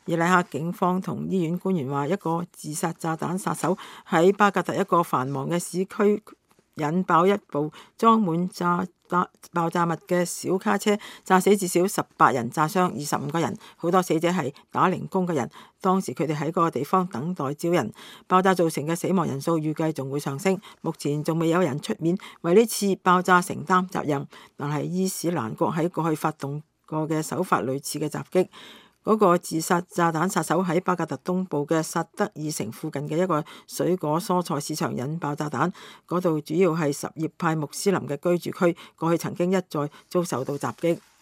伊拉克警方同醫院官員話，一個自殺炸彈殺手喺巴格達一個繁忙嘅市區引爆一部裝滿爆炸物嘅小卡車，炸死至少18人，炸傷25個人。好多死者係打零工嘅人，當時佢哋喺嗰個地方等待招人。爆炸造成嘅死亡人數預計仲會上升，目前仲未有人出面為呢次爆炸承擔責任。但係伊斯蘭國喺過去發動過嘅手法類似嘅襲擊。嗰個自殺炸彈殺手喺巴格達東部嘅薩德爾城附近嘅一個水果蔬菜市場引爆炸彈，嗰度主要係什葉派穆斯林嘅居住區，過去曾經一再遭受到襲擊。